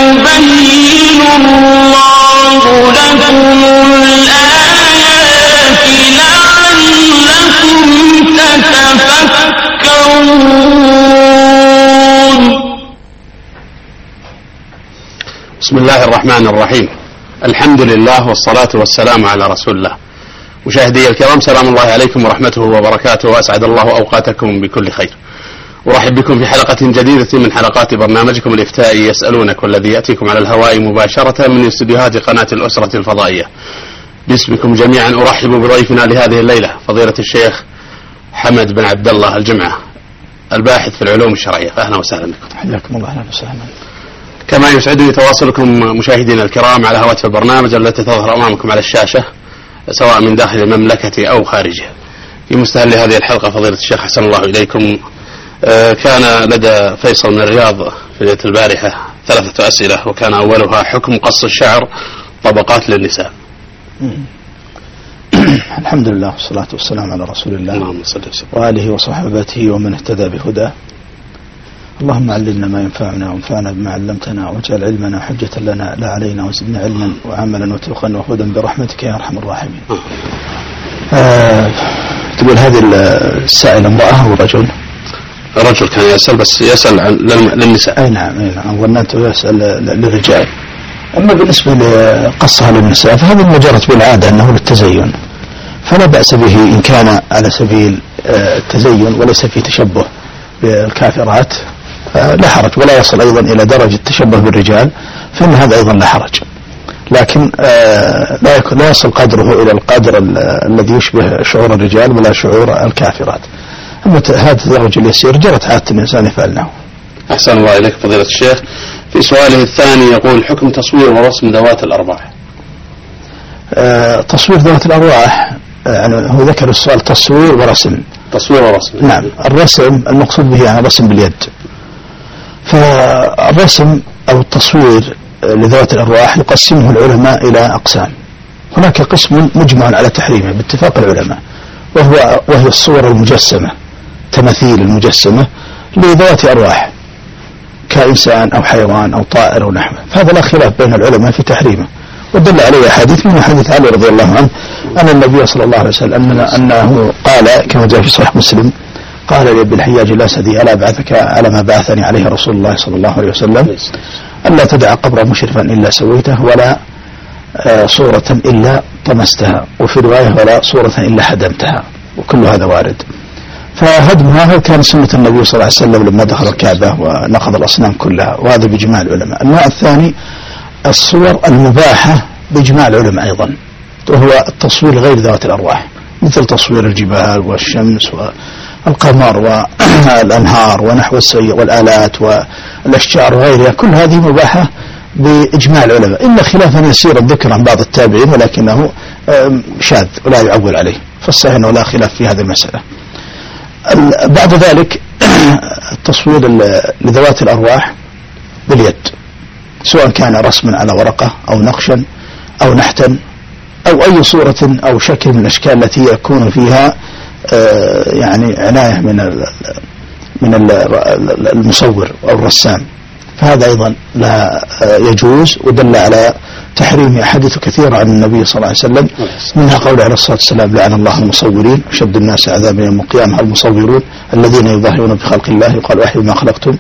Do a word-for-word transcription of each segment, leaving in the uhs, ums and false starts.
يبين الله لكم الآيات لعلكم تتفكرون. بسم الله الرحمن الرحيم. الحمد لله والصلاة والسلام على رسول الله. مشاهدي الكرام، سلام الله عليكم ورحمته وبركاته، وأسعد الله أوقاتكم بكل خير. أرحب بكم في حلقة جديدة من حلقات برنامجكم الإفتائي يسألونك، والذي يأتيكم على الهواء مباشرة من استديوهات قناة الأسرة الفضائية. باسمكم جميعا أرحب بضيفنا لهذه الليلة فضيلة الشيخ حمد بن عبد الله الجمعة، الباحث في العلوم الشرعية. أهلا وسهلا بكم. حياكم الله. أهلا وسهلا. كما يسعدني تواصلكم مشاهدينا الكرام على هواتف البرنامج التي تظهر أمامكم على الشاشة سواء من داخل المملكة أو خارجها. في مستهل هذه الحلقة فضيلة الشيخ حسن الله إليكم، كان لدى فيصل من الرياض في ليلة البارحة ثلاثة أسئلة، وكان أولها حكم قص الشعر طبقات للنساء. الحمد لله والصلاة والسلام على رسول الله وآله وصحبه ومن اهتدى بهداه. اللهم علمنا ما ينفعنا وانفعنا بما علمتنا، واجعل علمنا حجة لنا لا علينا، وزدنا علما وعملا وتوقا وهدى برحمتك يا أرحم الراحمين. آه تقول هذه السائلة امرأة ورجل؟ رجل كان يسأل، بس يسأل عن للنساء. أي نعم أي نعم، ظننته يسأل للرجال. أما بالنسبة لقصها للنساء فهذا مجرد بالعادة أنه للتزين، فلا بأس به إن كان على سبيل التزين وليس في تشبه بالكافرات لا حرج، ولا يصل أيضا إلى درجة التشبه بالرجال فإن هذا أيضا لا حرج، لكن لا يكون لا يصل قدره إلى القدر الذي يشبه شعور الرجال ولا شعور الكافرات. أما هذا الدرجة اليسير جرت عادة الإنسان يفعلنه. أحسن الله إليك فضيلة الشيخ. في سؤاله الثاني يقول حكم تصوير ورسم ذوات الأرواح. آه تصوير ذوات الأرواح، يعني هو ذكر السؤال تصوير ورسم. تصوير ورسم. نعم. الرسم المقصود به يعني رسم باليد. فالرسم أو التصوير لذوات الأرواح يقسمه العلماء إلى أقسام. هناك قسم مجمع على تحريمه باتفاق العلماء، وهو وهي الصور المجسمة، تماثيل المجسمة لذوات أرواح كإنسان أو حيوان أو طائر أو نحوه، فهذا لا خلاف بين العلماء في تحريمه، ودل عليه حديث من حديث علي رضي الله عنه أن النبي صلى الله عليه وسلم أنه قال كما جاء في صحيح مسلم، قال لابن الحجاج الأسدي ألا أبعثك على ما بعثني عليه رسول الله صلى الله عليه وسلم، ألا تدع قبرا مشرفا إلا سويته، ولا صورة إلا طمستها، وفي رواية ولا صورة إلا هدمتها، وكل هذا وارد. فهدمها كان سنة النبي صلى الله عليه وسلم لما دخل الكعبة ونقض الأصنام كلها، وهذا بإجماع العلماء. النوع الثاني الصور المباحة بإجماع العلماء أيضا، وهو التصوير غير ذوات الأرواح، مثل تصوير الجبال والشمس والقمر والأنهار ونحو السيء والآلات والأشجار وغيرها، كل هذه مباحة بإجماع العلماء، إلا خلافا يسيرا ذكر عن بعض التابعين ولكنه شاذ ولا يعول عليه، فالصحيح أنه لا خلاف في هذه المسألة. بعد ذلك التصوير لذوات الأرواح باليد، سواء كان رسما على ورقة أو نقشا أو نحتا أو أي صورة أو شكل من الأشكال التي يكون فيها يعني عناية من من المصور أو الرسام، فهذا أيضا لا يجوز، ودل على تحريم أحاديث كثيرة عن النبي صلى الله عليه وسلم، منها قول عليه الصلاة والسلام لعن الله المصورين، أشد الناس عذابا يوم القيامة المصورون الذين يظاهرون بخلق الله يقال أحيوا ما خلقتم.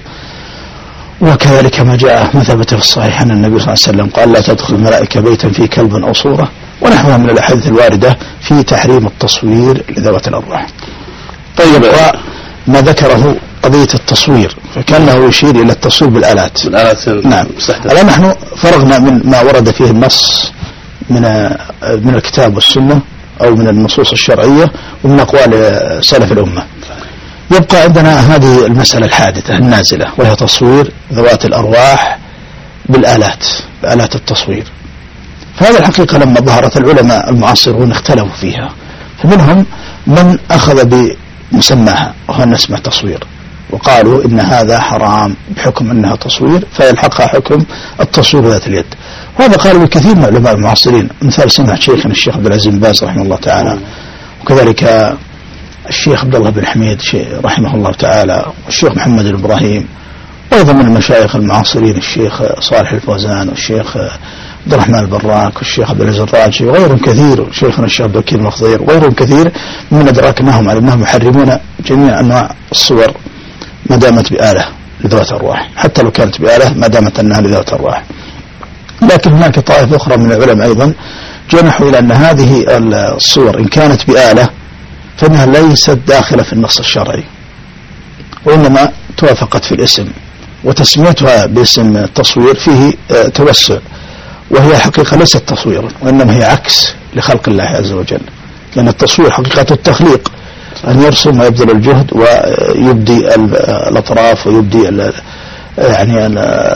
وكذلك ما جاء مثبت في الصحيح أن النبي صلى الله عليه وسلم قال لا تدخل الملائكة بيتا فيه كلب أو صورة، ونحوها من الأحاديث الواردة في تحريم التصوير لذوات الأرواح. طيب، ما ذكره قضية التصوير فكانه يشير إلى التصوير بالآلات. بالآلات نعم. الآن نحن فرغنا من ما ورد فيه النص من من الكتاب والسنة أو من النصوص الشرعية ومن أقوال سلف الأمة. يبقى عندنا هذه المسألة الحادثة النازلة، وهي تصوير ذوات الأرواح بالآلات، بآلات التصوير. فهذا الحقيقة لما ظهرت العلماء المعاصرون اختلفوا فيها، فمنهم من أخذ بمسماها وهو أن اسمه تصوير، وقالوا إن هذا حرام بحكم أنها تصوير فيلحقها حكم التصوير ذات اليد. وهذا قالوا الكثير من العلماء المعاصرين، مثال سمع شيخنا الشيخ عبد العزيز بن باز رحمه الله تعالى، وكذلك الشيخ عبد الله بن حميد رحمه الله تعالى، والشيخ محمد بن إبراهيم، وأيضا من المشايخ المعاصرين الشيخ صالح الفوزان والشيخ عبد الرحمن البراك والشيخ عبد العزيز الراجي وغيرهم كثير، شيخنا الشيخ عبد الكريم الخضير وغيرهم كثير من أدراكناهم على أنهم يحرمون جميع أنواع الصور ما دامت بآلة لذوات أرواح، حتى لو كانت بآلة ما دامت أنها لذوات أرواح. لكن هناك طائفة أخرى من العلماء أيضا جنحوا إلى أن هذه الصور إن كانت بآلة فإنها ليست داخلة في النص الشرعي، وإنما توافقت في الاسم، وتسميتها باسم التصوير فيه توسع، وهي حقيقة ليست تصويرا وإنما هي عكس لخلق الله عز وجل، لأن التصوير حقيقة التخليق، أن يرسم ويبذل الجهد ويبدي الأطراف ويبدي ال يعني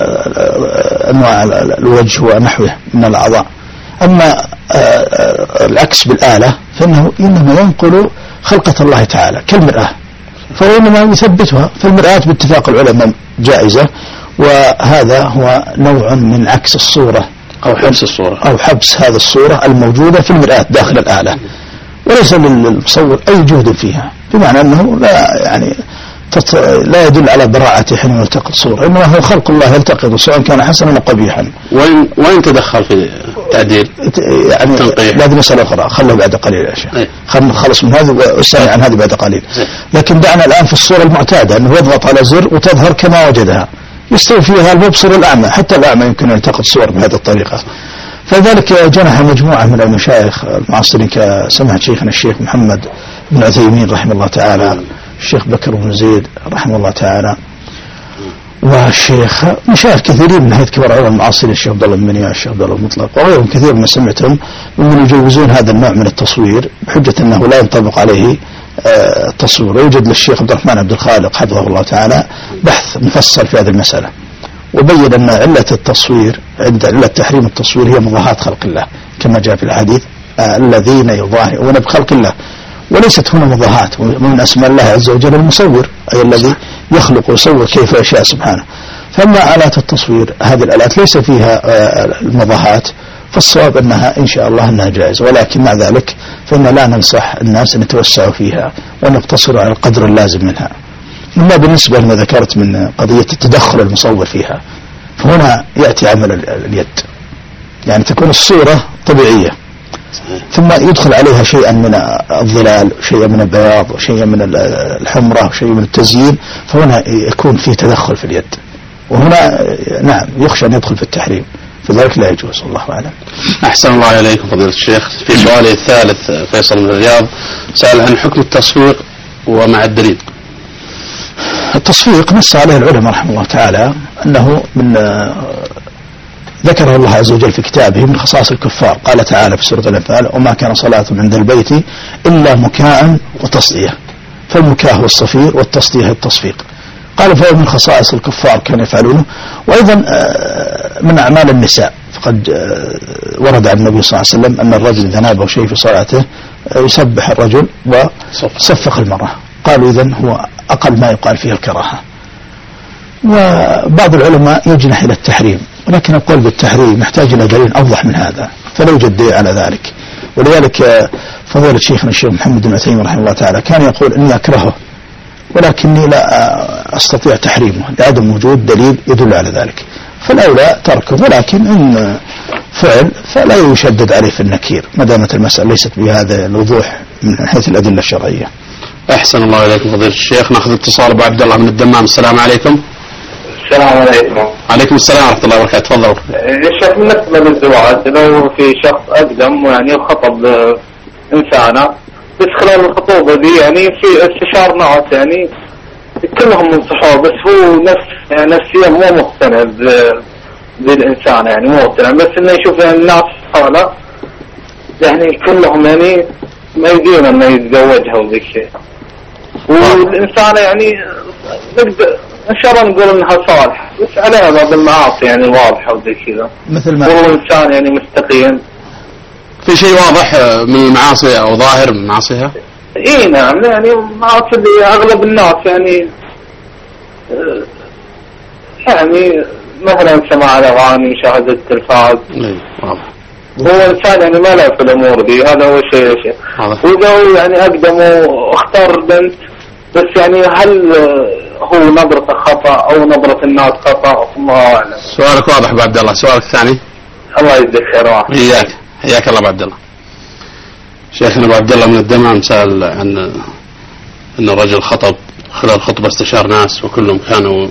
أنواع الوجه ونحوه من الأعضاء. أما العكس بالآلة فإنه إنما ينقل خلقة الله تعالى كالمرآة، فهو إنما يثبتها، فالمرآة باتفاق العلماء جائزة، وهذا هو نوع من عكس الصورة أو حبس الصورة أو حبس هذا الصورة الموجودة في المرآة داخل الآلة، وليس للمصور أي جهد فيها، بمعنى أنه لا يعني لا يدل على براعة حين يلتقط صورة، إنما هو خلق الله يلتقط سواء كان حسنا أو قبيحا. وين وين تدخل في التعديل؟ يعني هذه مسألة أخرى، خله بعد قليل يا شيخ، خلنا نخلص من هذا والسامع عن هذه بعد قليل. لكن دعنا الآن في الصورة المعتادة أنه يضغط على زر وتظهر كما وجدها، يستوي فيها المبصر الأعمى، حتى الأعمى يمكن أن يلتقط صور بهذه الطريقة. فذلك جنح مجموعة من المشايخ المعاصرين كسماحة شيخنا الشيخ محمد بن عثيمين رحمه الله تعالى، الشيخ بكر بن زيد رحمه الله تعالى، والشيخ مشايخ كثيرين من هيئة كبار العلماء المعاصرين، الشيخ عبد الله المنيا، الشيخ عبد الله المطلق وغيرهم كثير من سمعتهم ممن يجوزون هذا النوع من التصوير بحجة أنه لا ينطبق عليه التصوير. ويوجد للشيخ عبد الرحمن عبد الخالق حفظه الله تعالى بحث مفصل في هذه المسألة، وبين أن علة التصوير عند علة تحريم التصوير هي مضاهاة خلق الله، كما جاء في الحديث الذين يضاهئون بخلق الله، وليست هنا مضاهاة. ومن أسماء الله عز وجل المصور، أي الذي يخلق ويصور كيف يشاء سبحانه. فأما آلات التصوير هذه الآلات ليس فيها المضاهاة، فالصواب أنها إن شاء الله أنها جائزة، ولكن مع ذلك فإن لا ننصح الناس أن يتوسعوا فيها وأن يقتصروا على القدر اللازم منها. أما بالنسبة لما ذكرت من قضية التدخل المصور فيها، فهنا يأتي عمل اليد، يعني تكون الصورة طبيعية ثم يدخل عليها شيئا من الظلال، شيئا من البياض، وشيئا من الحمرة، وشيئا من التزيين، فهنا يكون فيه تدخل في اليد، وهنا نعم يخشى أن يدخل في التحريم، فذلك لا يجوز. الله أعلم. أحسن الله إليكم فضيلة الشيخ. في سؤالي الثالث فيصل من الرياض سأل عن حكم التصوير ومع الدليل. التصفيق نص عليه العلماء رحمه الله تعالى أنه من ذكره الله عز وجل في كتابه من خصائص الكفار، قال تعالى في سورة الأنفال: وما كان صلاتهم عند البيت إلا مكاء وتصدية، فالمكاء هو الصفير والتصدية هي التصفيق. قال فهو من خصائص الكفار كانوا يفعلونه. وأيضا من أعمال النساء، فقد ورد عن النبي صلى الله عليه وسلم أن الرجل إذا نابه شيء في صلاته يسبح الرجل وصفق المرأة، قالوا إذن هو أقل ما يقال فيه الكراهة. وبعض العلماء يجنح إلى التحريم، ولكن القول بالتحريم محتاج إلى دليل أوضح من هذا، فلا يوجد دليل على ذلك. ولذلك فضيلة شيخنا الشيخ محمد بن عثيمين رحمه الله تعالى كان يقول إني أكرهه ولكني لا أستطيع تحريمه لعدم وجود دليل يدل على ذلك، فالأولى تركه، ولكن إن فعل فلا يشدد عليه في النكير ما دامت المسألة ليست بهذا الوضوح من حيث الأدلة الشرعية. أحسن الله إليكم فضيلة الشيخ. نأخذ اتصال أبو عبد الله من الدمام. السلام عليكم. السلام عليكم. عليكم السلام ورحمة الله وبركاته. تفضلوا. الشيخ بالنسبة للزواج، لو في شخص أقدم يعني خطب إنسانة، بس خلال الخطوبة دي يعني في استشار ناس يعني كلهم ينصحوه، بس هو نفس يعني نفسيا مو مقتنع بالإنسانة، يعني مو مقتنع، بس إنه يشوف يعني الناس حوله يعني كلهم يعني ما يدين إنه يتزوجها وذي الشيء، والإنسانة يعني نقدر إن شاء الله نقول إنها صالحة، بس عليها بعض المعاصي يعني واضحة وذي كذا، مثل ما هو إنسان يعني مستقيم. في شيء واضح من المعاصي أو ظاهر من معاصيها؟ إيه نعم، يعني معاصي اللي أغلب الناس يعني يعني مثلا سماع الأغاني، مشاهدة التلفاز. إيه واضح. هو إنسان يعني ما له في الأمور دي، هذا هو شيء شيء. وإذا هو يعني أقدم واختار بنت، بس يعني هل هو نظرته خطأ أو نظرة الناس خطأ، الله أعلم. سؤالك واضح أبو عبد الله. سؤالك الثاني. الله يجزيك خير. إياك حياك الله أبو عبد الله. شيخنا أبو عبد الله من الدمام سأل عن أن الرجل خطب خلال خطبة استشار ناس وكلهم كانوا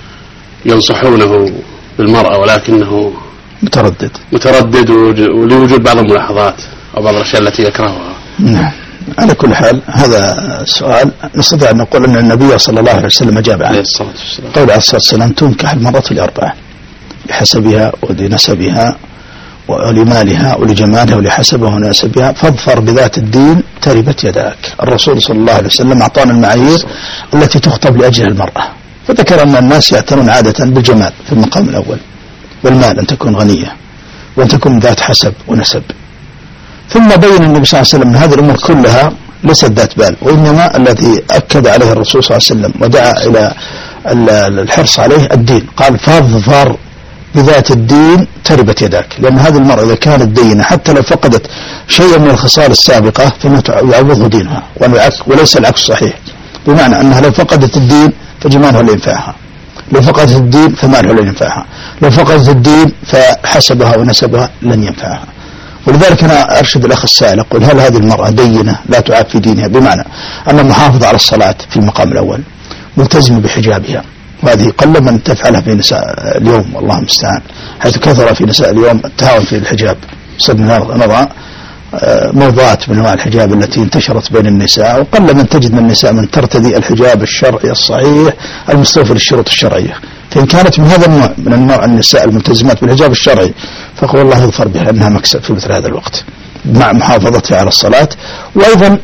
ينصحونه بالمرأة ولكنه متردد متردد ولوجود بعض الملاحظات أو بعض الأشياء التي يكرهها. نعم. على كل حال هذا السؤال نستطيع أن نقول أن النبي صلى الله عليه وسلم أجاب عنه. قول عليه الصلاة والسلام: تنكح المرأة لأربعة: لحسبها ولنسبها ولمالها ولجمالها ولحسبها ونسبها فاظفر بذات الدين تربت يداك. الرسول صلى الله عليه وسلم أعطانا المعايير التي تخطب لأجل المرأة، فذكر أن الناس يعتنون عادة بالجمال في المقام الأول، والمال أن تكون غنية، وأن تكون ذات حسب ونسب. ثم بين النبي صلى الله عليه وسلم أن هذه الأمور كلها ليست ذات بال، وإنما الذي أكد عليه الرسول صلى الله عليه وسلم ودعا إلى الحرص عليه الدين. قال: فاظفر بذات الدين تربت يداك. لأن هذه المرأة إذا كانت دينة حتى لو فقدت شيئا من الخصال السابقة فما يعوضه دينها، وليس العكس صحيح، بمعنى أنها لو فقدت الدين فجمالها لا ينفعها، لو فقدت الدين فمالها لا ينفعها، لو فقدت الدين فحسبها ونسبها لن ينفعها. ولذلك أنا أرشد الأخ السائل أقول: هل هذه المرأة دينة لا تعاب في دينها، بمعنى أن محافظة على الصلاة في المقام الأول، ملتزمة بحجابها، وهذه قل من تفعلها في نساء اليوم والله المستعان، حيث كثر في نساء اليوم التهاون في الحجاب. صرنا نضع موضوعات من انواع الحجاب التي انتشرت بين النساء، وقل من تجد من النساء من ترتدي الحجاب الشرعي الصحيح المستوفي للشروط الشرعية. فإن كانت من هذا النوع من النوع النساء الملتزمات بالحجاب الشرعي فقال الله يظفر بها أنها مكسب في مثل هذا الوقت، مع محافظتها على الصلاة، وأيضا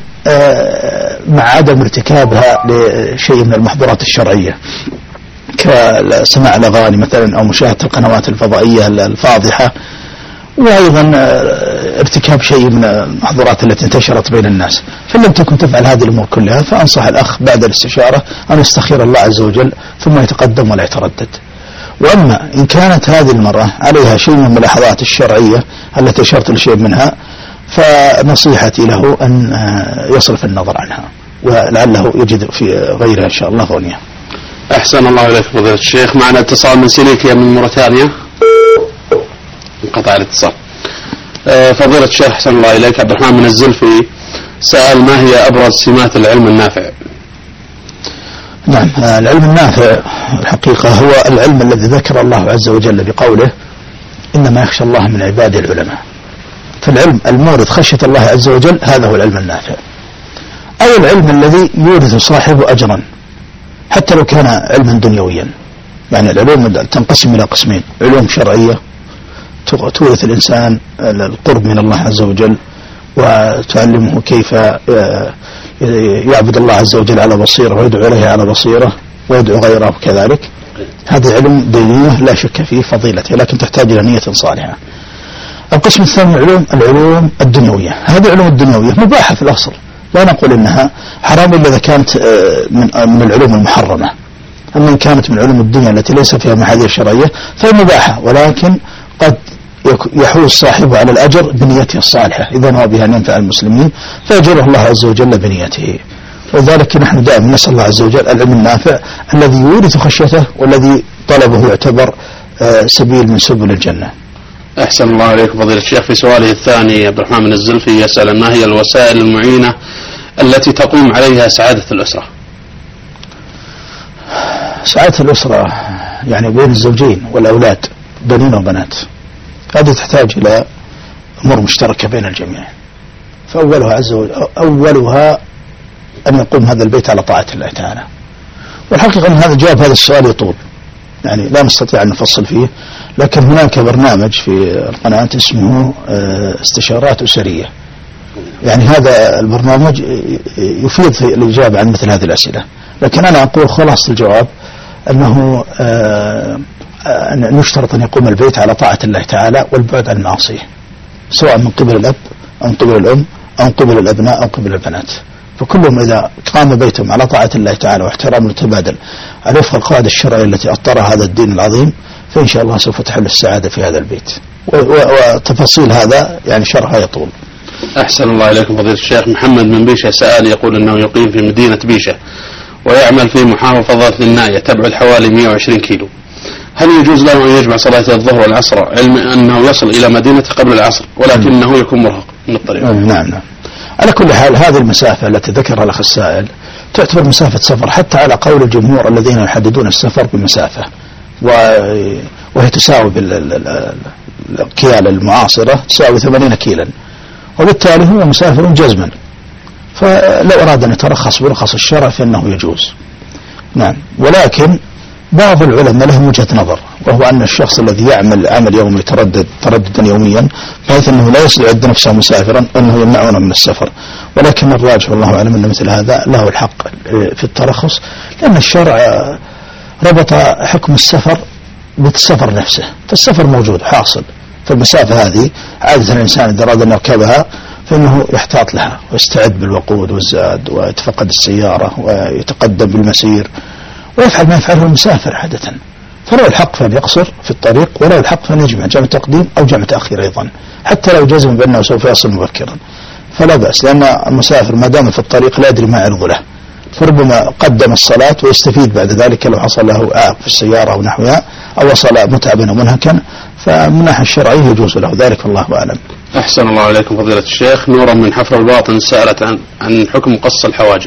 مع عدم ارتكابها لشيء من المحظورات الشرعية كسماع الأغاني مثلا أو مشاهدة القنوات الفضائية الفاضحة، وأيضا ارتكاب شيء من المحظورات التي انتشرت بين الناس. فلم تكن تفعل هذه الأمور كلها، فأنصح الأخ بعد الاستشارة أن يستخير الله عز وجل ثم يتقدم ولا يتردد. وأما إن كانت هذه المرأة عليها شيء من الملاحظات الشرعية التي أشرت لشيء منها، فنصيحتي له أن يصرف النظر عنها، ولعله يجد في غيرها إن شاء الله غنية. أحسن الله إليك فضيلة الشيخ. معنا اتصال من سيليكيا من موريتانيا. انقطع الاتصال. فضيلة الشيخ أحسن الله إليك، عبد الرحمن من الزلفي سأل: ما هي أبرز سمات العلم النافع؟ نعم، العلم النافع الحقيقة هو العلم الذي ذكر الله عز وجل بقوله: إنما يخشى الله من عباده العلماء. فالعلم المورث خشية الله عز وجل هذا هو العلم النافع، أو العلم الذي يورث صاحبه أجرا حتى لو كان علما دنيويا. يعني العلوم تنقسم إلى قسمين: علوم شرعية تورث الإنسان القرب من الله عز وجل وتعلمه كيف يعبد الله عز وجل على بصيرة ويدعو إليه على بصيرة ويدعو غيره كذلك. هذه علم دينية لا شك في فضيلته، لكن تحتاج إلى نية صالحة. القسم الثاني العلوم العلوم الدنيوية. هذه العلوم الدنيوية مباحة في الأصل، لا نقول إنها حرام إلا إذا كانت من من العلوم المحرمة. أما إن كانت من علوم الدنيا التي ليس فيها محاذير شرعية فهي مباحة، ولكن قد يحوز صاحبه على الأجر بنيته الصالحة إذا نوى بها أن ينفع المسلمين، فيجره الله عز وجل بنيته. ولذلك نحن دائما نسأل الله عز وجل العلم النافع الذي يورث خشيته والذي طلبه يعتبر سبيل من سبل الجنة. أحسن الله عليك فضيلة الشيخ. في سؤاله الثاني عبد الرحمن من الزلفي يسأل: ما هي الوسائل المعينة التي تقوم عليها سعادة الأسرة؟ سعادة الأسرة يعني بين الزوجين والأولاد، بنين وبنات، هذه تحتاج إلى أمور مشتركة بين الجميع. فأولها عز وجل أولها أن يقوم هذا البيت على طاعة الله تعالى. والحقيقة أن هذا جواب هذا السؤال يطول، يعني لا نستطيع أن نفصل فيه، لكن هناك برنامج في القناة اسمه استشارات أسرية. يعني هذا البرنامج يفيد في الإجابة عن مثل هذه الأسئلة، لكن أنا أقول خلاص الجواب أنه نشترط أن يقوم البيت على طاعة الله تعالى والبعد عن المعاصي، سواء من قبل الأب أو من قبل الأم أو من قبل الأبناء أو من قبل البنات. فكلهم إذا قام بيتهم على طاعة الله تعالى واحترام متبادل على وفق القواعد الشرعية التي أطرها هذا الدين العظيم، فإن شاء الله سوف تحل السعادة في هذا البيت. وتفاصيل هذا يعني شرحها يطول. أحسن الله إليكم فضيلة الشيخ. محمد من بيشة سأل يقول أنه يقيم في مدينة بيشة ويعمل في محافظة الناية تبعد حوالي مئة وعشرين كيلو، هل يجوز له أن يجمع صلاتي الظهر والعصر علم أنه يصل إلى مدينته قبل العصر ولكنه يكون مرهق من الطريق؟ نعم نعم. على كل حال هذه المسافة التي ذكرها الأخ السائل تعتبر مسافة سفر حتى على قول الجمهور الذين يحددون السفر بمسافة، وهي تساوي بالكيال المعاصرة تساوي ثمانين كيلا، وبالتالي هو مسافر جزما، فلو أراد أن يترخص برخص الشرع فإنه يجوز. نعم. ولكن بعض العلماء لهم وجهة نظر، وهو أن الشخص الذي يعمل عمل يومي يتردد ترددا يوميا بحيث أنه لا يعد نفسه مسافرا أنه يمنعون من السفر، ولكن الراجح والله أعلم أن مثل هذا له الحق في الترخص، لأن الشرع ربط حكم السفر بالسفر نفسه، فالسفر موجود حاصل، فالمسافة هذه عادة الإنسان إذا أراد أن يركبها فإنه يحتاط لها ويستعد بالوقود والزاد ويتفقد السيارة ويتقدم بالمسير ويفعل ما يفعله المسافر عادة، فله الحق فأن يقصر في الطريق وله الحق فأن يجمع جمع تقديم أو جمع تأخير أيضا، حتى لو جزم بأنه سوف يصل مبكرا فلا بأس، لأن المسافر ما دام في الطريق لا يدري ما يعرض له، فربما قدم الصلاة ويستفيد بعد ذلك لو حصل له عائق في السيارة أو نحوها أو وصل متعبا ومنهكا، فمن الناحية الشرعية يجوز له ذلك والله أعلم. أحسن الله عليكم فضيلة الشيخ. نورا من حفر الباطن سألت عن, عن حكم قص الحواجب.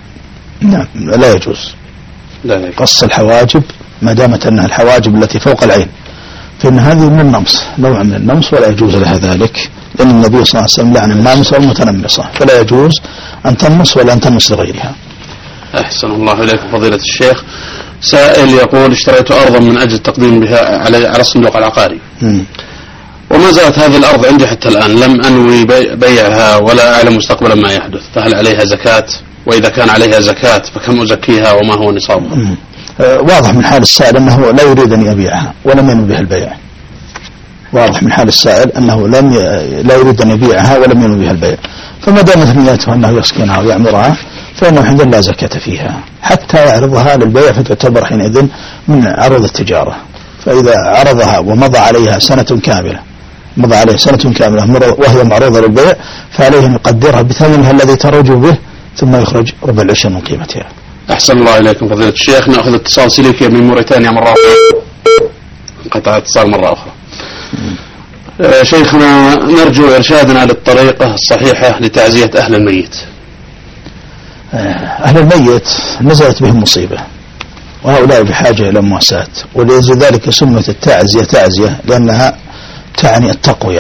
نعم لا يجوز. لا يجوز قص الحواجب ما دامت أنها الحواجب التي فوق العين، فإن هذه من النمص، نوع من النمص ولا يجوز لها ذلك، لأن النبي صلى الله عليه وسلم لعن النامصة والمتنمصة، فلا يجوز أن تنمص ولا أن تنمص لغيرها. أحسن الله إليكم فضيلة الشيخ. سائل يقول اشتريت أرضا من أجل التقديم بها على على الصندوق العقاري، م. وما زالت هذه الأرض عندي حتى الآن، لم أنوي بيعها ولا أعلم مستقبلا ما يحدث، فهل عليها زكاة؟ وإذا كان عليها زكاة فكم أزكيها وما هو نصابها؟ أه واضح من حال السائل أنه لا يريد أن يبيعها ولم ينوي بها البيع. واضح من حال السائل أنه لم ي... لا يريد أن يبيعها ولم ينوي بها البيع، فما دامت نيته أنه يسكنها ويعمرها فإنه حينئذ لا زكاة فيها حتى يعرضها للبيع، فتعتبر حينئذ من عروض التجارة، فإذا عرضها ومضى عليها سنة كاملة مضى عليها سنة كاملة وهي معروضة للبيع فعليه أن يقدرها بثمنها الذي تروج به ثم يخرج ربع العشر من قيمتها. أحسن الله إليكم فضيلة الشيخ. نأخذ اتصال سليكي من موريتانيا مرة أخرى. انقطع اتصال مرة أخرى. آه شيخنا نرجو إرشادنا للطريقة الصحيحة لتعزية أهل الميت. أهل الميت نزلت بهم مصيبة وهؤلاء بحاجة إلى مواساة، ولذلك سمت التعزية تعزية لأنها تعني التقوية،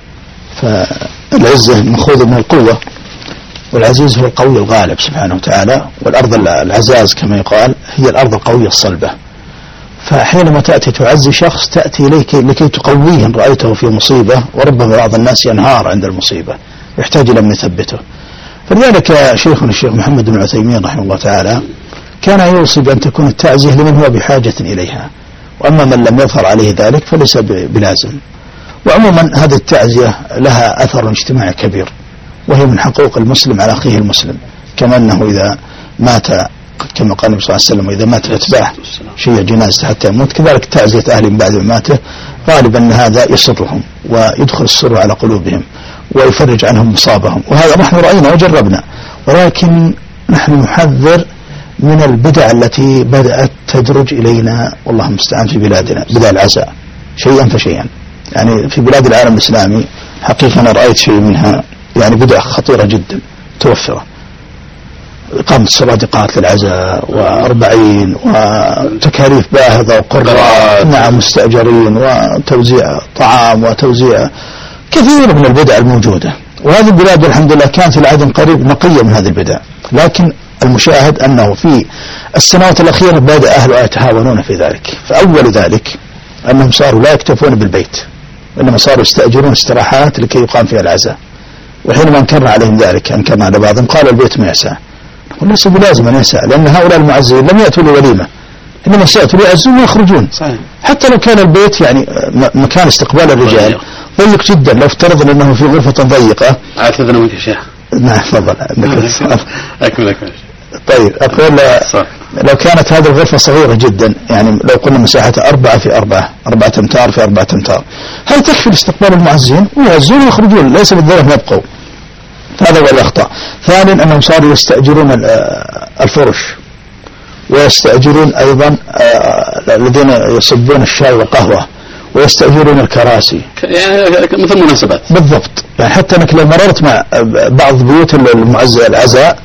فالعزة مأخوذة من القوة، والعزيز هو القوي الغالب سبحانه وتعالى، والأرض العزاز كما يقال هي الأرض القوية الصلبة، فحينما تأتي تعزي شخص تأتي إليك لكي تقويه إن رأيته في مصيبة، وربما بعض الناس ينهار عند المصيبة يحتاج إلى من يثبته. فلذلك شيخنا الشيخ محمد بن عثيمين رحمه الله تعالى كان يوصي بأن تكون التعزية لمن هو بحاجة إليها، وأما من لم يظهر عليه ذلك فليس بلازم. وعموما هذه التعزية لها أثر اجتماعي كبير، وهي من حقوق المسلم على أخيه المسلم، كما أنه إذا مات كما قال النبي صلى الله عليه وسلم إذا مات فاتباع شيء جنازته حتى يموت، كذلك تعزية أهل بعد ما ماته غالبا أن هذا يسرهم ويدخل السر على قلوبهم ويفرج عنهم مصابهم، وهذا نحن رأينا وجربنا، ولكن نحن نحذر من البدع التي بدأت تدرج إلينا والله المستعان في بلادنا، بدع العزاء شيئا فشيئا. يعني في بلاد العالم الإسلامي حقيقة أنا رأيت شيء منها يعني بدع خطيرة جدا توفرة، إقامة صرادقات للعزاء وأربعين وتكاليف باهظة وقراء نعم مستأجرين وتوزيع طعام وتوزيع كثير من البدع الموجودة، وهذه البلاد الحمد لله كانت العدن قريب نقية من هذه البدع، لكن المشاهد أنه في السنوات الأخيرة بدأ أهلها يتهاونون في ذلك. فأول ذلك أنهم صاروا لا يكتفون بالبيت، وإنما صاروا يستأجرون استراحات لكي يقام فيها العزاء، وحينما انكرنا عليهم ذلك انكرنا على بعضهم قالوا البيت ما يسع، وليس بلازم أن يسع، لأن هؤلاء المعزين لم يأتوا لوليمة إنما سيأتوا ليعزون ويخرجون. صحيح. حتى لو كان البيت يعني مكان استقبال الرجال ضيق جدا، لو افترضنا أنه في غرفة ضيقة. أعتذر منك يا شيخ. نعم تفضل. أكمل أكمل. طيب أقول لو كانت هذه الغرفة صغيرة جدا، يعني لو قلنا مساحتها أربعة في أربعة أربعة أمتار في أربعة أمتار، هل تكفي لاستقبال المعزين ويعزون ويخرجون، ليس بالضرورة يبقوا. هذا هو الأخطاء. ثانيا أنهم صاروا يستأجرون الفرش ويستأجرون أيضا الذين يصبون الشاي والقهوة، ويستأجرون الكراسي، يعني مثل مناسبات بالضبط. يعني حتى أنك لو مررت مع بعض بيوت المعزة العزاء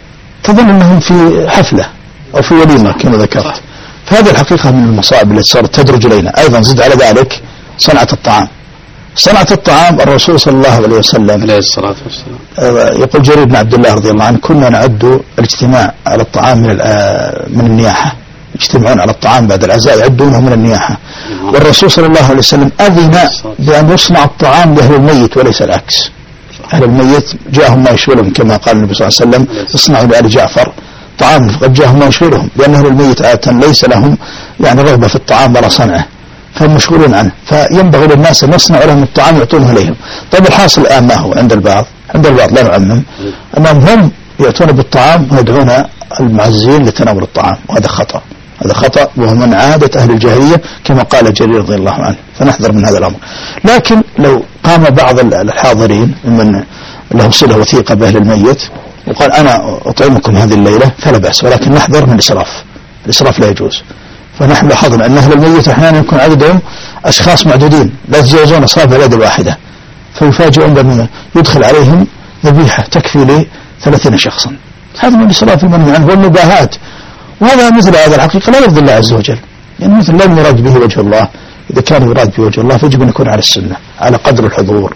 تظن أنهم في حفلة أو في وليمة كما ذكرت. فهذه الحقيقة من المصائب التي صارت تدرج إلينا. أيضا زد على ذلك صنعة الطعام. صنعة الطعام الرسول صلى الله عليه وسلم عليه الصلاة والسلام يقول جرير بن عبد الله رضي الله عنه: كنا نعد الاجتماع على الطعام من من النياحة، يجتمعون على الطعام بعد العزاء يعدونه من النياحة. والرسول صلى الله عليه وسلم أذن بأن يصنع الطعام لأهل الميت وليس العكس. أهل الميت جاءهم ما يشغلهم كما قال النبي صلى الله عليه وسلم: اصنعوا لآل جعفر طعام، فقد جاءهم ما يشغلهم، لأن أهل الميت عادة ليس لهم يعني رغبة في الطعام ولا صنعه، فهم مشغولون عنه، فينبغي للناس أن يصنعوا لهم الطعام ويعطونه إليهم. طيب الحاصل الآن ما هو عند البعض عند البعض لا نعمم أنهم هم يأتون بالطعام ويدعون المعزين لتناول الطعام، وهذا خطأ. هذا خطأ وهو من عادة أهل الجاهلية كما قال جرير رضي الله عنه، فنحذر من هذا الأمر. لكن لو قام بعض الحاضرين من له صلة وثيقة بأهل الميت وقال: أنا أطعمكم هذه الليلة، فلا بأس، ولكن نحذر من الإسراف. الإسراف لا يجوز. فنحن لاحظنا أن أهل الميت أحيانا يكون عددهم أشخاص معدودين لا يتجاوزون أصابع اليد الواحدة، فيفاجئون بأن يدخل عليهم ذبيحة تكفي لي ثلاثين شخصا. هذا من الإسراف المنهي عنه والمباهات. وهذا مثل هذا الحقيقة لا يرضي الله عز وجل، يعني مثل لا يراد به وجه الله. إذا كان يراد به وجه الله فيجب أن يكون على السنة على قدر الحضور.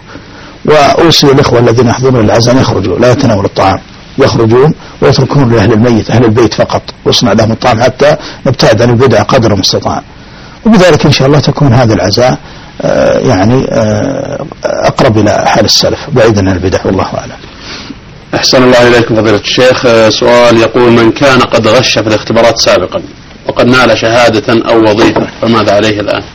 وأوصي الإخوة الذين يحضرون العزاء يخرجوا لا يتناولوا الطعام، يخرجون ويتركون لأهل الميت أهل البيت فقط، واصنع لهم الطعام حتى نبتعد عن البدع قدر المستطاع. وبذلك إن شاء الله تكون هذا العزاء آه يعني آه أقرب إلى حال السلف بعيدا عن البدع، والله أعلم. أحسن الله إليكم فضيلة الشيخ. سؤال يقول: من كان قد غش في الاختبارات سابقا وقد نال شهادة أو وظيفة فماذا عليه الآن؟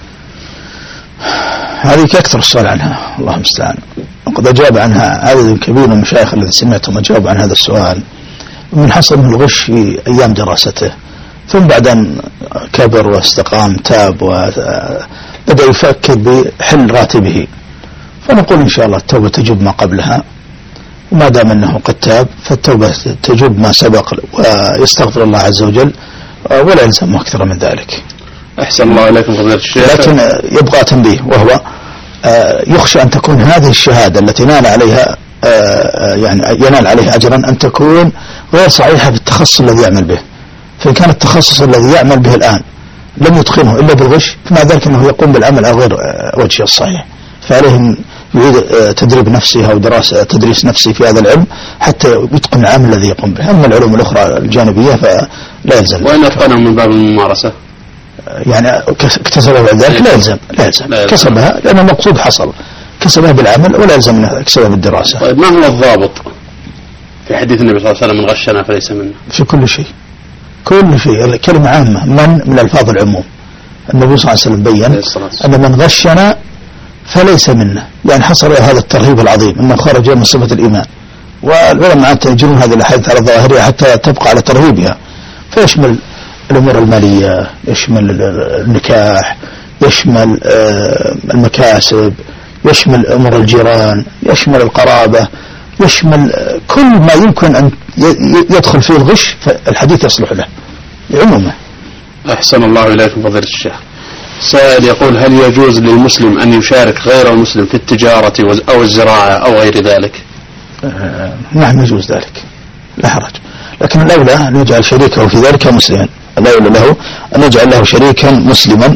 هذه كثر السؤال عنها، الله المستعان. وقد أجاب عنها عدد كبير من المشايخ الذين سمعتهم أجابوا عن هذا السؤال. من حصل من الغش في أيام دراسته، ثم بعد أن كبر واستقام تاب وبدأ يفكر بحل راتبه، فنقول إن شاء الله التوبة تجب ما قبلها، وما دام أنه قد تاب فالتوبة تجب ما سبق ويستغفر الله عز وجل ولا يلزمه أكثر من ذلك. أحسن الله إليكم فضيلة الشيخ. لكن يبقى تنبيه، وهو يخشى أن تكون هذه الشهادة التي نال عليها يعني ينال عليها أجرا أن تكون غير صحيحة بالتخصص الذي يعمل به. فإن كان التخصص الذي يعمل به الآن لم يتقنه إلا بالغش، فما ذلك أنه يقوم بالعمل على غير وجهه الصحيح، فعليه يريد تدريب نفسه أو دراسة تدريس نفسه في هذا العلم حتى يتقن العمل الذي يقوم به. أما العلوم الأخرى الجانبية فلا يلزم. وإن أتقنها من باب الممارسة يعني اكتسبها بعد ذلك لا يلزم لا يلزم كسبها، لأن المقصود حصل كسبها بالعمل ولا يلزم منها كسبها بالدراسة. طيب ما هو الضابط في حديث النبي صلى الله عليه وسلم: من غشنا فليس منا؟ في كل شيء كل شيء كلمة عامة، من من الفاظ العموم. النبي صلى الله عليه وسلم بين أن من غشنا فليس منا، يعني حصل هذا الترهيب العظيم أنه خرج من صفة الإيمان. والعلماء يجرون هذه الأحاديث على ظاهرها حتى تبقى على ترهيبها، فيشمل الأمور المالية، يشمل النكاح، يشمل المكاسب، يشمل أمور الجيران، يشمل القرابة، يشمل كل ما يمكن أن يدخل فيه الغش، فالحديث يصلح له عموما. أحسن الله إليكم فضيلة الشيخ. سائل يقول: هل يجوز للمسلم أن يشارك غير المسلم في التجارة أو الزراعة أو غير ذلك؟ آه نعم يجوز ذلك لا حرج، لكن الأولى أن يجعل شريكه في ذلك مسلما. الأولى له أن يجعل له شريكا مسلما،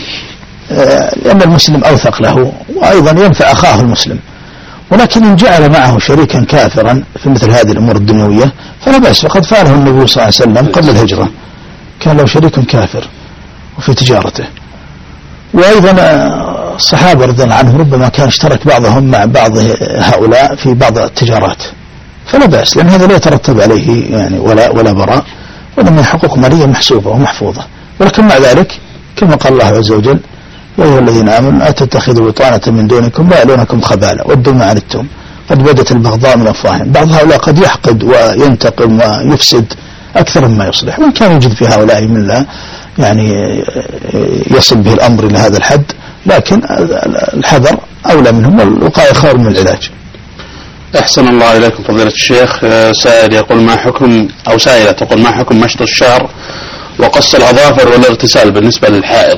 آه لأن المسلم أوثق له وأيضا ينفع أخاه المسلم. ولكن إن جعل معه شريكا كافرا في مثل هذه الأمور الدنيوية فلا بأس، وقد فعله النبي صلى الله عليه وسلم قبل الهجرة، كان له شريك كافر وفي تجارته. وأيضا الصحابة رضي الله عنهم ربما كان اشترك بعضهم مع بعض هؤلاء في بعض التجارات، فلا بأس، لأن هذا لا يترتب عليه يعني ولا ولا براء، وإنما حقوق مالية محسوبة ومحفوظة. ولكن مع ذلك كما قال الله عز وجل: يا أيها الذين آمنوا لا تتخذوا بطانة من دونكم لا يألونكم خبالا ودوا ما عنتم قد بدت البغضاء من أفواههم. بعض هؤلاء قد يحقد وينتقم ويفسد أكثر مما يصلح، وإن كان يوجد في هؤلاء من لا يعني يصل به الأمر إلى هذا الحد، لكن الحذر أولى منهم والوقاية خير من العلاج. أحسن الله إليكم فضيلة الشيخ. سائل يقول ما حكم أو سائلة تقول ما حكم مشط الشعر وقص الأظافر والاغتسال بالنسبة للحائض؟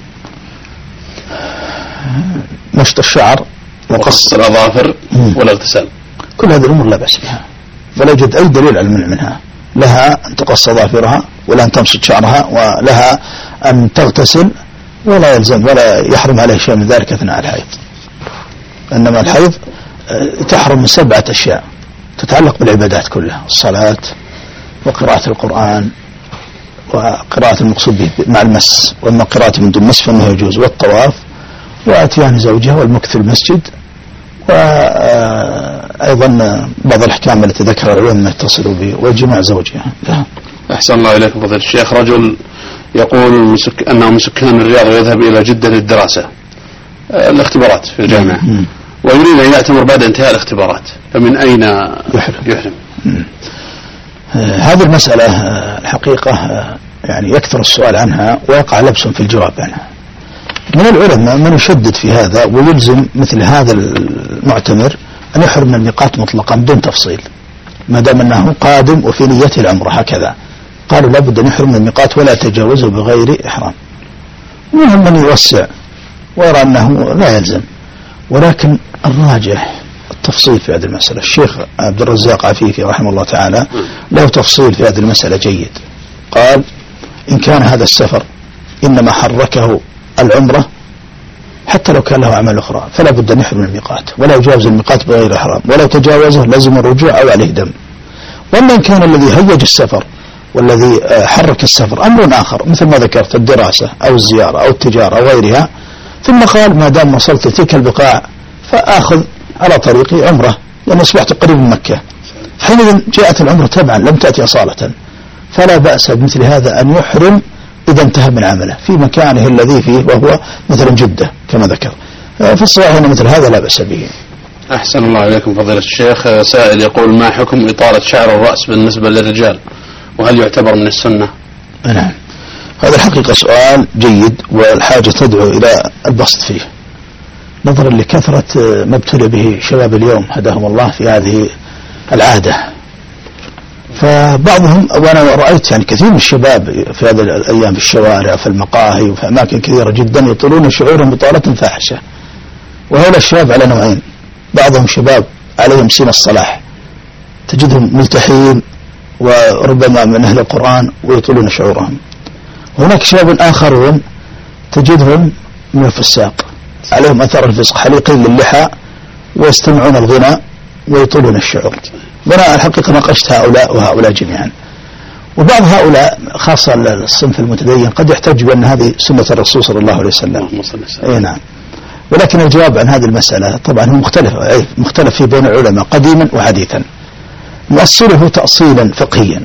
مشط الشعر وقص الأظافر والاغتسال كل هذه الأمور لا بأس بها، ولا يوجد أي دليل على المنع منها. لها أن تقص أظافرها ولا أن تمشط شعرها، ولها أن تغتسل، ولا يلزم ولا يحرم عليه شيء من ذلك أثناء الحيض. إنما الحيض تحرم من سبعة أشياء تتعلق بالعبادات كلها: الصلاة وقراءة القرآن وقراءة المقصود به مع المس، وأما قراءة من دون مس فإنه يجوز، والطواف وأتيان زوجها والمكث في المسجد، وأيضا بعض الأحكام التي ذكرها العلماء يتصل به وجماع زوجها. أحسن الله إليكم فضيلة الشيخ. رجل يقول أنه من سكان الرياض ويذهب إلى جدة للدراسة الاختبارات في الجامعة ويريد أن يعتمر بعد انتهاء الاختبارات، فمن أين يحرم؟ يحرم. هذه المسألة الحقيقة يعني يكثر السؤال عنها ويقع لبس في الجواب عنها. من العلماء من يشدد في هذا ويلزم مثل هذا المعتمر أن يحرم من الميقات مطلقا بدون تفصيل، ما دام أنه قادم وفي نيته العمرة. هكذا قالوا لابد أن يحرم من الميقات ولا تجاوزه بغير إحرام. منهم من يوسع ويرى أنه لا يلزم، ولكن الراجح التفصيل في هذه المسألة. الشيخ عبد الرزاق عفيفي رحمه الله تعالى له تفصيل في هذه المسألة جيد. قال إن كان هذا السفر إنما حركه العمرة حتى لو كان له أعمال أخرى فلا بد أن يحرم الميقات ولا يجاوز الميقات بغير إحرام، ولو تجاوزه لازم الرجوع أو عليه دم. وأما إن كان الذي هيج السفر والذي حرك السفر أمر آخر مثل ما ذكرت الدراسة أو الزيارة أو التجارة أو غيرها، ثم قال ما دام وصلت تلك البقاع فآخذ على طريقي عمرة لأن أصبحت قريب من مكة، حينئذ جاءت العمرة تبعا لم تأتي أصالة، فلا بأس بمثل هذا أن يحرم إذا انتهى من عمله في مكانه الذي فيه وهو مثلا جدة كما ذكر. في الصحيح أن مثل هذا لا بأس به. أحسن الله إليكم فضيلة الشيخ. سائل يقول ما حكم إطالة شعر الرأس بالنسبة للرجال وهل يعتبر من السنة؟ نعم، هذا الحقيقة سؤال جيد والحاجة تدعو إلى البسط فيه نظرا لكثرة ما ابتلى به شباب اليوم هداهم الله في هذه العادة. فبعضهم وأنا رأيت يعني كثير من الشباب في هذه الأيام في الشوارع في المقاهي وفي أماكن كثيرة جدا يطولون شعورهم بطالة فاحشة. وهؤلاء الشباب على نوعين: بعضهم شباب عليهم سن الصلاح تجدهم ملتحين وربما من أهل القرآن ويطولون شعورهم، وهناك شباب آخرون تجدهم من الفساق عليهم أثر الفسق حليقين للحى ويستمعون الغناء ويطولون الشعور. وأنا الحقيقة ناقشت هؤلاء وهؤلاء جميعا. وبعض هؤلاء خاصة الصنف المتدين قد يحتج بأن هذه سنة الرسول صلى الله عليه وسلم. أي نعم. ولكن الجواب عن هذه المسألة طبعا هو مختلف مختلف في بين العلماء قديما وحديثا، نؤصله تأصيلا فقهيا.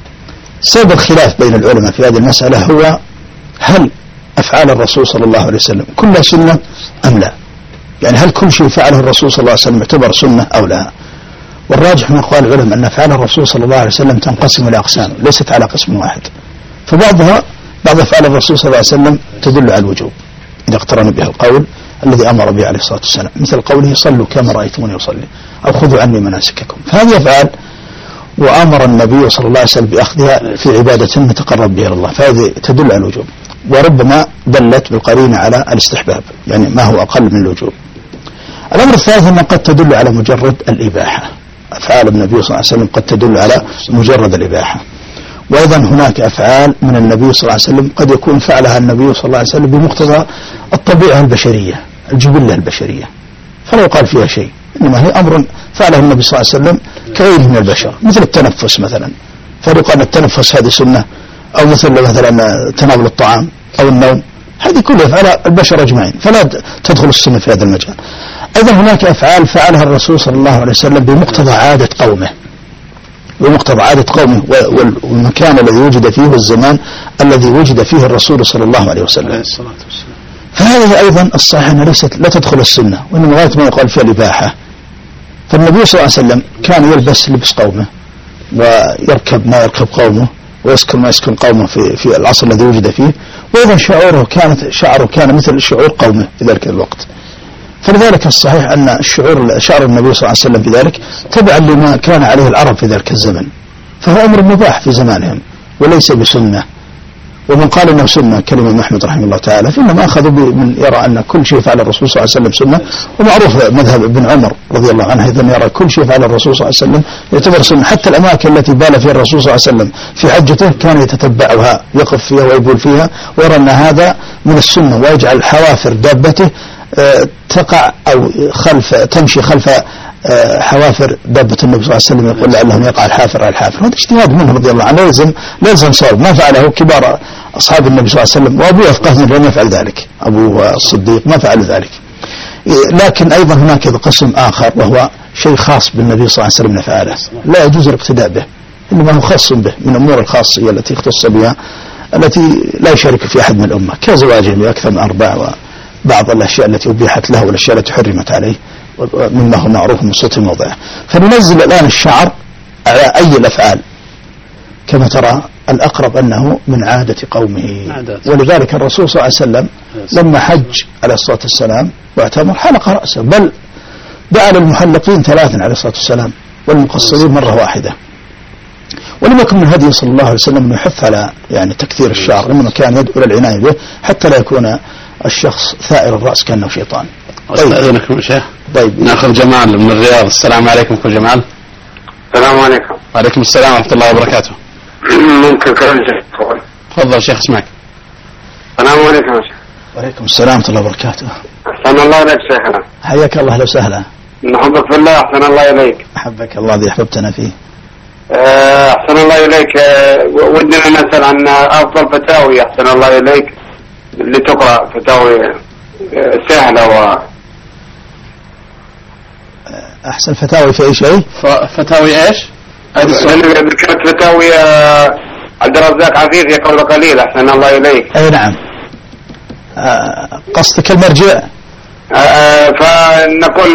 سبب الخلاف بين العلماء في هذه المسألة هو هل أفعال الرسول صلى الله عليه وسلم كلها سنة أم لا؟ يعني هل كل شيء فعله الرسول صلى الله عليه وسلم يعتبر سنة أو لا؟ والراجح من أقوال العلماء أن أفعال الرسول صلى الله عليه وسلم تنقسم إلى أقسام ليست على قسم واحد. فبعضها بعض أفعال الرسول صلى الله عليه وسلم تدل على الوجوب إذا اقترن بها القول الذي أمر به عليه الصلاة والسلام، مثل قوله صلوا كما رأيتموني يصلي أو خذوا عني مناسككم. فهذه أفعال وأمر النبي صلى الله عليه وسلم بأخذها في عبادة نتقرب بها الله، فهذه تدل على الوجوب، وربما دلت بالقرينة على الاستحباب يعني ما هو أقل من الوجوب. الأمر الثالث أنها قد تدل على مجرد الإباحة، أفعال النبي صلى الله عليه وسلم قد تدل على مجرد الإباحة. وأيضا هناك أفعال من النبي صلى الله عليه وسلم قد يكون فعلها النبي صلى الله عليه وسلم بمقتضى الطبيعة البشرية الجبلة البشرية فلا يقال فيها شيء، إنما هي أمر فعله النبي صلى الله عليه وسلم كغيره من البشر، مثل التنفس مثلا، فيقال أن التنفس هذه سنة، أو مثل مثلا تناول الطعام أو النوم، هذه كلها يفعلها البشر أجمعين فلا تدخل السنة في هذا المجال. أيضا هناك أفعال فعلها الرسول صلى الله عليه وسلم بمقتضى عادة قومه بمقتضى عادة قومه والمكان الذي وجد فيه والزمان الذي وجد فيه الرسول صلى الله عليه وسلم. فهذه أيضا الصحيح أنها ليست لا تدخل السنة، وإنما غاية ما يقال فيها الإباحة. فالنبي صلى الله عليه وسلم كان يلبس لبس قومه ويركب ما يركب قومه ويسكن ما يسكن قومه في في العصر الذي وجد فيه، وأيضا شعوره كانت شعره كان مثل شعور قومه في ذلك الوقت. فلذلك الصحيح أن الشعور شعر النبي صلى الله عليه وسلم بذلك تبعا لما كان عليه العرب في ذلك الزمن، فهو أمر مباح في زمانهم وليس بسنة. ومن قال انه سنه كلمه احمد رحمه الله تعالى فانما اخذوا من يرى ان كل شيء فعل الرسول صلى الله عليه وسلم سنه، ومعروف مذهب ابن عمر رضي الله عنه ايضا يرى كل شيء فعل الرسول صلى الله عليه وسلم يعتبر سنه، حتى الاماكن التي بال فيها الرسول صلى الله عليه وسلم في حجته كان يتتبعها يقف فيها ويبول فيها، ويرى ان هذا من السنه، ويجعل حوافر دابته تقع او خلف تمشي خلف حوافر دابة النبي صلى الله عليه وسلم، يقول لعلهم يقع الحافر على الحافر. هذا اجتهاد منه رضي الله عنه، لازم لازم صواب، ما فعله كبار أصحاب النبي صلى الله عليه وسلم، وأبوه أفقه من لم يفعل ذلك، أبو الصديق ما فعل ذلك. لكن أيضا هناك قسم آخر وهو شيء خاص بالنبي صلى الله عليه وسلم نفعله لا يجوز الاقتداء به، إنما هو خاص به من أمور الخاصية التي اختص بها التي لا يشارك في أحد من الأمة، كزواجه بأكثر من أربع وبعض الأشياء التي أبيحت له والأشياء التي حرمت عليه مما هو معروف من صوت موضعه. فننزل الآن الشعر على أي الأفعال، كما ترى الأقرب أنه من عادة قومه، ولذلك الرسول صلى الله عليه وسلم لما حج عليه الصلاة والسلام واعتمر حلق رأسه، بل دعا للمحلقين ثلاثا عليه الصلاة والسلام والمقصرين مرة واحدة. ولم يكن من هديه صلى الله عليه وسلم أنه يحث على يعني تكثير الشعر، إنما كان يدعو إلى العناية به حتى لا يكون الشخص ثائر الرأس كأنه شيطان. أستاذنكم شيخ. طيب ناخذ جمال من الرياض. السلام عليكم أخو جمال. السلام عليكم. وعليكم السلام ورحمة الله وبركاته. ممكن كلام شيخ تفضل. تفضل شيخ اسمعك. السلام عليكم يا شيخ. وعليكم السلام ورحمة الله وبركاته. أحسن الله إليك شيخنا. حياك الله، أهلا وسهلا. نحبك في الله. أحسن الله إليك. أحبك الله الذي أحببتنا فيه. أحسن الله إليك. ودنا نسأل عن أفضل فتاوي أحسن الله إليك اللي تقرأ فتاوي سهلة و أحسن فتاوي في أي شيء؟ فتاوي إيش؟ ذكرت فتاوي عبد الرزاق عفيف يقول قليل أحسن الله إليك. أي نعم. قصدك المرجع؟ فنقول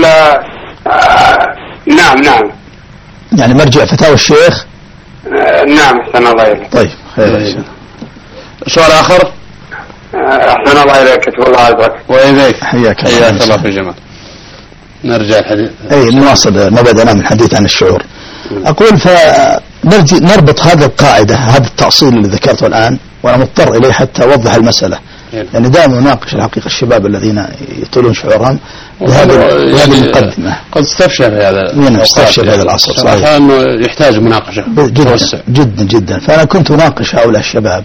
نعم نعم يعني مرجع فتاوي الشيخ. نعم أحسن الله إليك. طيب خير. سؤال آخر. أحسن الله إليك كتب الله عزك وإليك. حياك الله. حياك الله في جمال. نرجع الحديث. أي نواصل ما بدأنا من الحديث عن الشعور. أقول فنربط هذا القاعدة، هذا التأصيل اللي ذكرته الآن وأنا مضطر إليه حتى أوضح المسألة، يعني دائما نناقش الحقيقة الشباب الذين يطولون شعورهم بهذه المقدمة. قد استفشل هذا استفشل هذا العصر صحيح أنه يحتاج مناقشة جدا جدا جدا. فأنا كنت أناقش هؤلاء الشباب،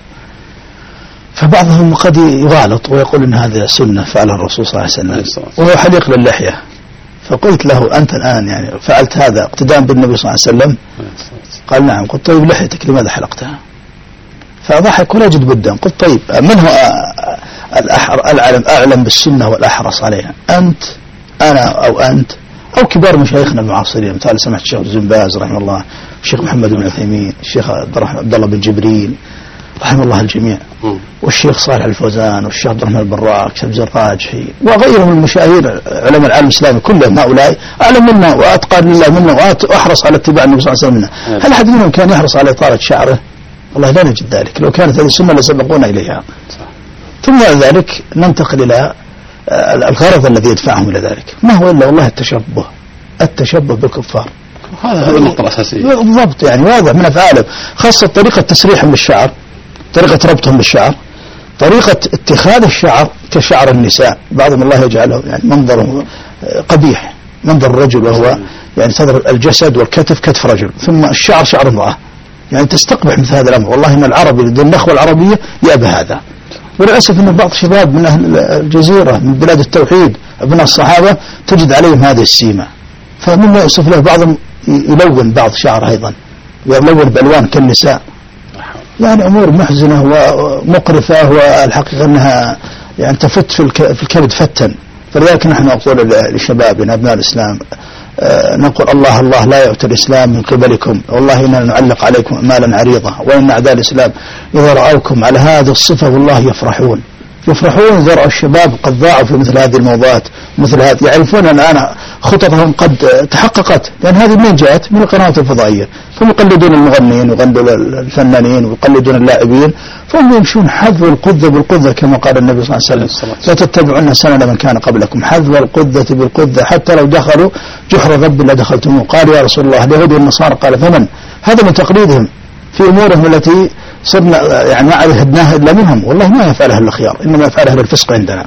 فبعضهم قد يغالط ويقول إن هذا سنة فعل الرسول صلى الله عليه وسلم وهو حليق للحية، فقلت له أنت الآن يعني فعلت هذا اقتداء بالنبي صلى الله عليه وسلم؟ قال نعم. قلت طيب لحيتك لماذا حلقتها؟ فضحك ولا جد بدا. قلت طيب من هو الأعلم أعلم بالسنة والأحرص عليها، أنت أنا أو أنت أو كبار مشايخنا المعاصرين؟ مثال سمعت الشيخ بن باز رحمه الله، الشيخ محمد بن عثيمين، الشيخ عبد الله بن جبريل رحمه الله الجميع، والشيخ صالح الفوزان، والشيخ عبد الرحمن البراك، الشيخ الراجحي، وغيرهم من المشاهير علماء العالم الإسلامي كلهم هؤلاء أعلم منا وأتقى لله منا وأحرص على اتباع النبي صلى الله عليه وسلم منا. هل أحد منهم كان يحرص على إطالة شعره؟ والله لا نجد ذلك. لو كانت هذه السنة لسبقونا إليها. ثم بعد ذلك ننتقل إلى الغرض الذي يدفعهم إلى ذلك، ما هو إلا والله التشبه التشبه بالكفار. هذا هذا النقطة الأساسية بالضبط، يعني واضح من أفعالهم، خاصة طريقة تسريحهم بالشعر، طريقة ربطهم بالشعر، طريقة اتخاذ الشعر كشعر النساء. بعضهم الله يجعله يعني منظر قبيح، منظر الرجل وهو يعني تظهر الجسد والكتف كتف رجل، ثم الشعر شعر امرأة، يعني تستقبح مثل هذا الأمر. والله إن العربي ذو النخوة العربية يأبى هذا. وللأسف أن بعض الشباب من أهل الجزيرة من بلاد التوحيد أبناء الصحابة تجد عليهم هذه السيمة، فمما يوصف له بعضهم يلون بعض شعر أيضا، يلون بألوان كالنساء، يعني أمور محزنة ومقرفة، والحقيقة أنها يعني تفت في الكبد فتا. فلذلك نحن نقول لشبابنا أبناء الإسلام آه نقول الله الله لا يؤتي الإسلام من قبلكم، والله إننا نعلق عليكم أمالا عريضة، وإن أعداء الإسلام إذا رأوكم على هذه الصفة والله يفرحون. يفرحون إذا رأوا الشباب قد ضاعوا في مثل هذه الموضوعات، مثل هذه يعرفون الآن خططهم قد تحققت، لأن هذه من جاءت من القنوات الفضائية، فهم يقلدون المغنيين ويقلدون الفنانين ويقلدون اللاعبين، فهم يمشون حذو القذة بالقذة كما قال النبي صلى الله عليه وسلم: لا تتبعون سنن من كان قبلكم حذو القذة بالقذة حتى لو دخلوا جحر ذب لدخلتموه. قال يا رسول الله اليهود والنصارى، قال فمن؟ هذا من تقليدهم في أمورهم التي صرنا يعني ما عهدناها إلا منهم، والله ما يفعلها الأخيار، إنما يفعلها الفسق عندنا.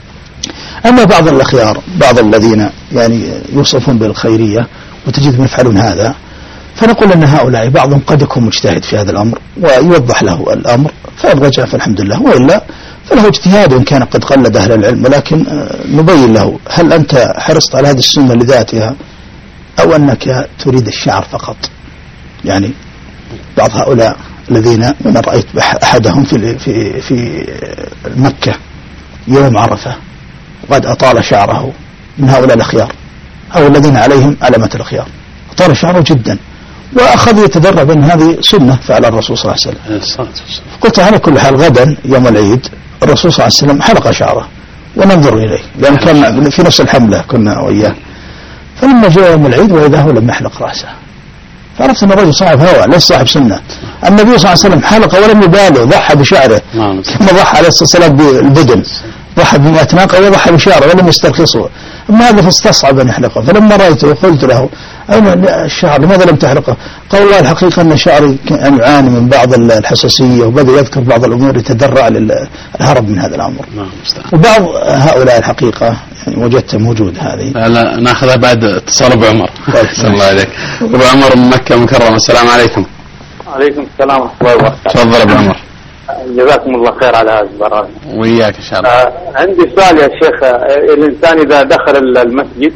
أما بعض الأخيار، بعض الذين يعني يوصفون بالخيرية وتجدهم يفعلون هذا، فنقول أن هؤلاء بعضهم قد يكون مجتهد في هذا الأمر ويوضح له الأمر، فإن رجع فالحمد لله، وإلا فله اجتهاد وإن كان قد قلد أهل العلم، ولكن نبين له: هل أنت حرصت على هذه السنة لذاتها أو أنك تريد الشعر فقط؟ يعني بعض هؤلاء الذين أنا رأيت أحدهم في في في مكة يوم عرفة قد أطال شعره، من هؤلاء الأخيار أو الذين عليهم علامة الأخيار، أطال شعره جدا، وأخذ يتدرب أن هذه سنة فعل الرسول صلى الله عليه وسلم. قلت على كل حال غدا يوم العيد الرسول صلى الله عليه وسلم حلق شعره وننظر إليه، لأن كان في نفس الحملة كنا وإياه، فلما جاء يوم العيد وإذا هو لم يحلق رأسه، فعرفت أن الرجل صاحب هوى ليس صاحب سنة. النبي صلى الله عليه وسلم حلق ولم يبالغ، ضحى بشعره كما ضحى عليه الصلاة والسلام بالبدن، ضحى بمئة ناقة وضحى بشعره ولم يسترخصه. أما هذا فاستصعب أن يحلقه، فلما رأيته قلت له: أين الشعر؟ لماذا لم تحلقه؟ قال: والله الحقيقة أن شعري أن يعاني من بعض الحساسية، وبدأ يذكر بعض الأمور يتدرع للهرب من هذا الأمر. وبعض هؤلاء الحقيقة يعني وجدت موجود هذه. لا ناخذها بعد اتصال أبو عمر. صلى الله عليك. أبو عمر من مكة المكرمة، السلام عليكم. عليكم السلام ورحمة الله وبركاته. تفضل أبو عمر. جزاكم الله خير على هذا البرنامج. وياك إن شاء الله. آه عندي سؤال يا شيخ. الإنسان إذا دخل المسجد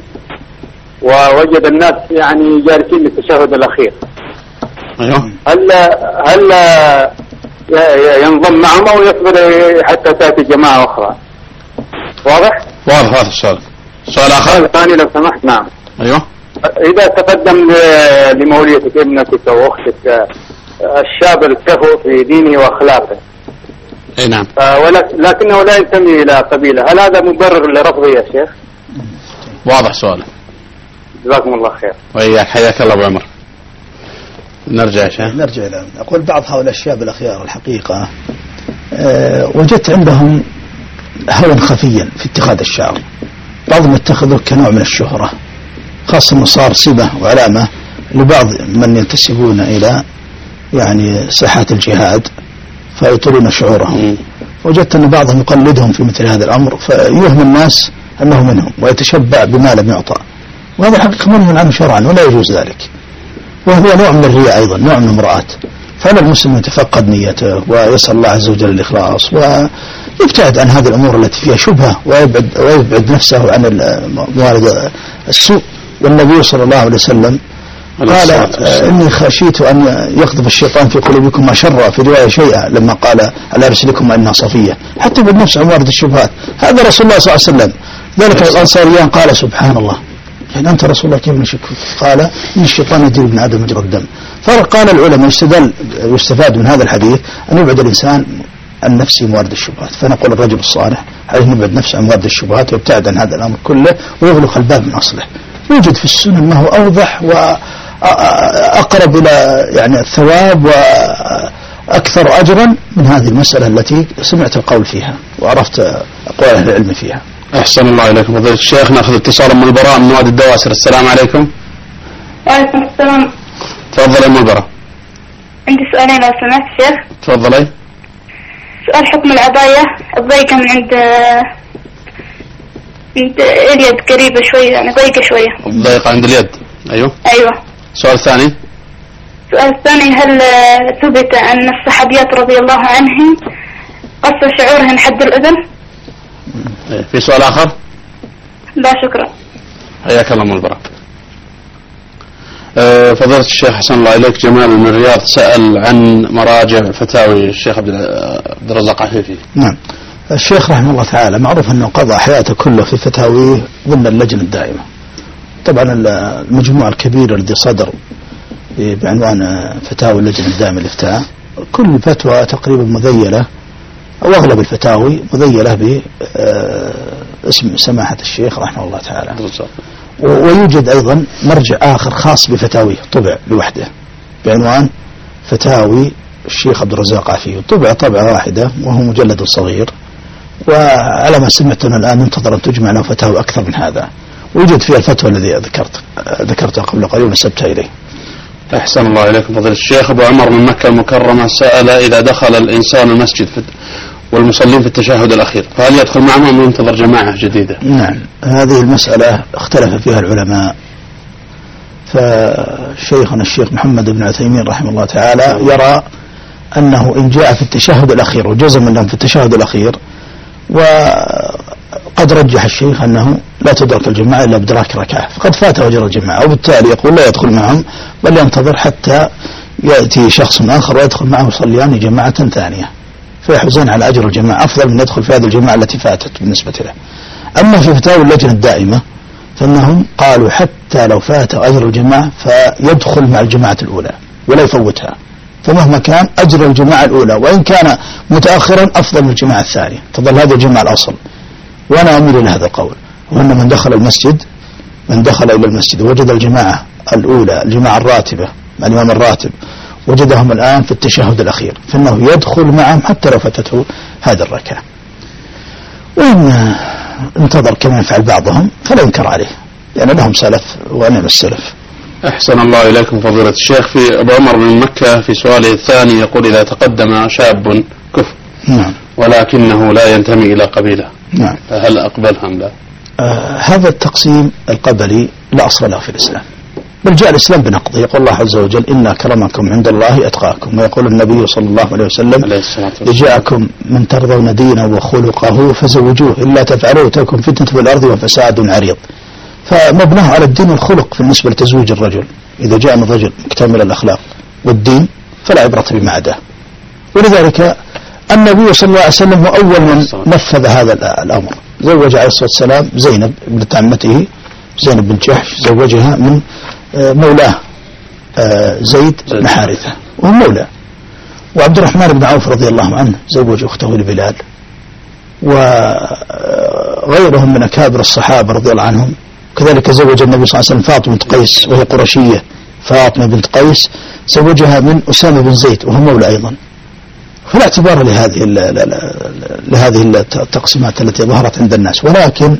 ووجد الناس يعني جالسين للتشهد الأخير، أيوه، هل هل ينضم معهم أو يصبر حتى تأتي جماعة أخرى؟ واضح؟ واضح هذا السؤال. سؤال آخر ثاني لو سمحت. نعم. أيوه. إذا تقدم لموليتك ابنتك أو أختك الشاب الكفؤ في دينه وأخلاقه، أي نعم، ولكنه لا ينتمي إلى قبيلة، هل هذا مبرر لرفضه يا شيخ؟ واضح سؤاله. جزاكم الله خير. وإياك، حياك الله أبو عمر. نرجع يا شيخ. نرجع إلى أقول بعض هؤلاء الشباب الأخيار الحقيقة أه وجدت عندهم هوى خفيا في اتخاذ الشعر، بعضهم يتخذه كنوع من الشهرة، خاصة أنه صار صبة وعلامة لبعض من ينتسبون إلى يعني ساحات الجهاد فيطولون شعورهم. وجدت أن بعضهم يقلدهم في مثل هذا الأمر فيوهم الناس أنه منهم ويتشبع بما لم يعطى، وهذا الحقيقة منهي عنه شرعا ولا يجوز ذلك، وهو نوع من الرياء أيضا، نوع من المرآة. فعلى المسلم يتفقد نيته ويسأل الله عز وجل الإخلاص ويبتعد عن هذه الأمور التي فيها شبهة، ويبعد, ويبعد نفسه عن موارد السوء. والنبي صلى الله عليه وسلم قال: إني خشيت أن يقذف الشيطان في قلوبكم ما شر، في رواية شيئا، لما قال: على رسلكم إنها صفية، حتى بالنفس عن موارد الشبهات. هذا رسول الله صلى الله عليه وسلم. ذلك الأنصاريان قال: سبحان الله، يعني أنت رسول الله كيف نشك؟ قال: إن الشيطان يجري ابن آدم مجرى الدم. فقال العلماء يستدل يستفاد من هذا الحديث أن يبعد الإنسان عن نفسه موارد الشبهات. فنقول الرجل الصالح عليه أن يبعد نفسه عن موارد الشبهات ويبتعد عن هذا الأمر كله ويغلق الباب من أصله. يوجد في السنة ما هو أوضح وأقرب إلى يعني الثواب وأكثر أجرا من هذه المسألة التي سمعت القول فيها وعرفت أقوال أهل العلم فيها. أحسن الله إليكم فضيلة الشيخ. نأخذ اتصال من البراء من وادي الدواسر. السلام عليكم. وعليكم السلام. تفضل يا البراء. عندي سؤالين لو سمحت شيخ. تفضلي. سؤال حكم العباية الضيقة من عند عند اليد قريبة شوية، يعني ضيقة شوية. الضيقة عند اليد. أيوه. أيوه. السؤال الثاني. السؤال الثاني: هل ثبت أن الصحابيات رضي الله عنهم قص شعورهن حد الأذن؟ في سؤال آخر؟ لا شكرا. حياك الله من البراء. أه فضيلة الشيخ حسن الله إليك، جمال من الرياض سأل عن مراجع فتاوي الشيخ عبد الرزاق عفيفي. نعم. الشيخ رحمه الله تعالى معروف أنه قضى حياته كله في فتاويه ضمن اللجنة الدائمة. طبعا المجموع الكبير الذي صدر بعنوان فتاوي اللجنة الدائمة للإفتاء كل فتوى تقريبا مذيلة وأغلب الفتاوي مذيلة باسم سماحة الشيخ رحمه الله تعالى. ويوجد أيضا مرجع آخر خاص بفتاويه طبع لوحده بعنوان فتاوي الشيخ عبد الرزاق عفيف، طبع طبعة واحدة وهو مجلد صغير، وعلى ما سمعت أنه الآن ينتظر أن تجمع له فتاوى أكثر من هذا، ويوجد فيها الفتوى الذي ذكرت ذكرتها قبل قليل ونسبتها إليه. أحسن الله إليكم فضيلة الشيخ. أبو عمر من مكة المكرمة سأل: إذا دخل الإنسان المسجد والمصلين في التشهد الأخير فهل يدخل معهم أم ينتظر جماعة جديدة؟ نعم، هذه المسألة اختلف فيها العلماء، فشيخنا الشيخ محمد بن عثيمين رحمه الله تعالى يرى أنه إن جاء في التشهد الأخير وجزم لهم في التشهد الأخير، وقد رجح الشيخ أنه لا تدرك الجماعة إلا بدراك ركعة فقد فات أجر الجماعة، وبالتالي يقول لا يدخل معهم بل ينتظر حتى يأتي شخص آخر ويدخل معه يصليان جماعة ثانية فيحوزون على أجر الجماعة أفضل من يدخل في هذه الجماعة التي فاتت بالنسبة له. أما في فتاوى اللجنة الدائمة فإنهم قالوا حتى لو فات أجر الجماعة فيدخل مع الجماعة الأولى ولا يفوتها، فمهما كان أجر الجماعة الأولى وإن كان متأخرا أفضل من الجماعة الثانية، تظل هذه الجماعة الأصل. وأنا أميل إلى هذا القول، وأن من دخل المسجد من دخل إلى المسجد وجد الجماعة الأولى الجماعة الراتبة مع الإمام الراتب وجدهم الآن في التشهد الأخير فإنه يدخل معهم حتى لو فاتته هذا الركعة، وإن انتظر كما يفعل بعضهم فلا ينكر عليه لأن لهم سلف ونعم السلف. أحسن الله إليكم فضيلة الشيخ. في أبو عمر من مكة في سؤاله الثاني يقول: إذا تقدم شاب كفر نعم ولكنه لا ينتمي إلى قبيلة نعم فهل أقبلها أم لا؟ آه هذا التقسيم القبلي لا أصل له في الإسلام، بل جاء الإسلام بنقضه. يقول الله عز وجل: إن أكرمكم عند الله أتقاكم، ويقول النبي صلى الله عليه وسلم: جاءكم من ترضون دينه وخلقه فزوجوه إلا تفعلوه تكن فتنة في الأرض وفساد عريض. فمبناه على الدين والخلق بالنسبة لتزويج الرجل، إذا جاء من رجل مكتمل الأخلاق والدين فلا عبرة بما عداه. ولذلك النبي صلى الله عليه وسلم هو أول من نفذ هذا الأمر، زوج عليه الصلاة والسلام زينب ابنة عمته زينب بن جحش، زوجها من مولاه زيد بن حارثة وهو مولى. وعبد الرحمن بن عوف رضي الله عنه زوج أخته لبلال، وغيرهم من أكابر الصحابة رضي الله عنهم. كذلك زوج النبي صلى الله عليه وسلم فاطمة بنت قيس وهي قرشية، فاطمة بنت قيس زوجها من أسامة بن زيد وهو مولى أيضا. فلا اعتبار لهذه لهذه التقسيمات التي ظهرت عند الناس، ولكن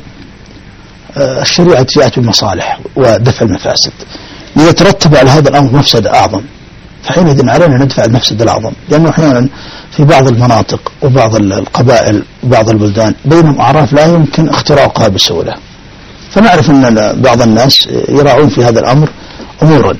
الشريعة جاءت بمصالح ودفع المفاسد، ليترتب على هذا الأمر مفسدة أعظم، فحينئذ علينا ندفع المفسدة الأعظم، لأنه أحيانا في بعض المناطق وبعض القبائل وبعض البلدان بينهم أعراف لا يمكن اختراقها بسهولة، فنعرف أن بعض الناس يراعون في هذا الأمر أمورا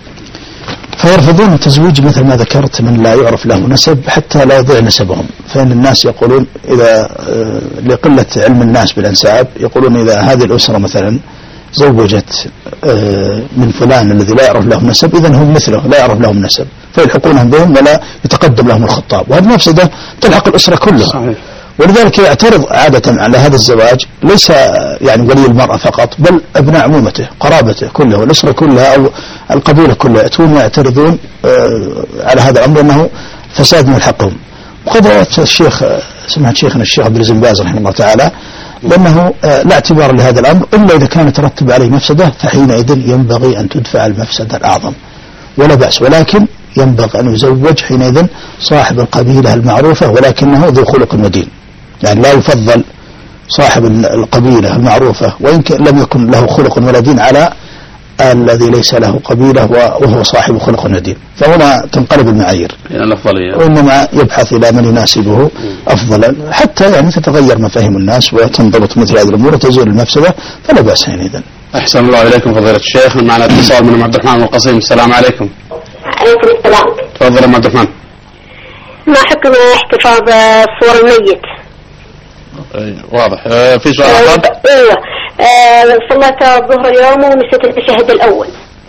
فيرفضون التزويج مثل ما ذكرت من لا يعرف له نسب حتى لا يضيع نسبهم. فإن الناس يقولون إذا لقلة علم الناس بالأنساب يقولون إذا هذه الأسرة مثلا زوجت من فلان الذي لا يعرف له نسب إذن هم مثله لا يعرف لهم نسب فيلحقونهم بهم ولا يتقدم لهم الخطاب، وهذه مفسدة تلحق الأسرة كلها. صحيح. ولذلك يعترض عادة على هذا الزواج ليس يعني ولي المرأة فقط بل أبناء عمومته قرابته كلها والأسرة كلها أو القبيلة كلها يأتون ويعترضون على هذا الأمر أنه فساد ملحقهم. وقد رأت الشيخ سمعت شيخنا الشيخ عبد العزيز بن باز رحمه الله تعالى لأنه لا اعتبار لهذا الأمر إلا إذا كان يترتب عليه مفسدة، فحينئذ ينبغي أن تدفع المفسدة الأعظم ولا بأس، ولكن ينبغي أن يزوج حينئذ صاحب القبيلة المعروفة ولكنه ذو خلق ودين، يعني لا يفضل صاحب القبيلة المعروفة وإن لم يكن له خلق ولا دين على الذي ليس له قبيلة وهو صاحب خلق ودين، فهنا تنقلب المعايير وإنما يبحث إلى من يناسبه أفضلا حتى يعني تتغير مفاهيم الناس وتنضبط مثل هذه الأمور وتزول المفسدة فلا بأس حينئذ. أحسن الله إليكم فضيلة الشيخ. معنا اتصال من عبد الرحمن القصيم. السلام عليكم. عليكم السلام. تفضل يا عبد الرحمن. ما حكم احتفاظ صور الميت؟ واضح. أه في سؤال آخر؟ ايوه أه صليت الظهر اليوم ونسيت التشهد الاول.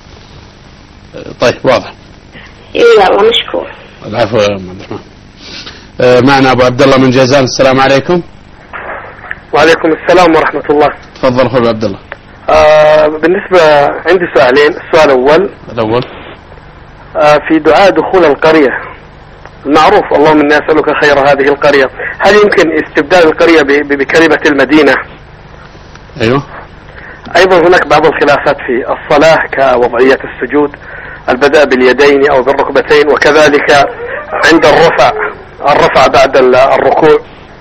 طيب واضح. ايوه الله مشكور. العفو يا عبد الرحمن. أه معنا ابو عبد الله من جازان. السلام عليكم. وعليكم السلام ورحمة الله. تفضل اخوي عبد الله. آه بالنسبة عندي سؤالين. السؤال الاول الاول آه في دعاء دخول القرية المعروف اللهم إني أسألك خير هذه القرية، هل يمكن استبدال القرية ب- ب- بكلمة المدينة؟ أيوه. أيضا هناك بعض الخلافات في الصلاة كوضعية السجود، البدء باليدين أو بالركبتين، وكذلك عند الرفع الرفع بعد ال- الركوع.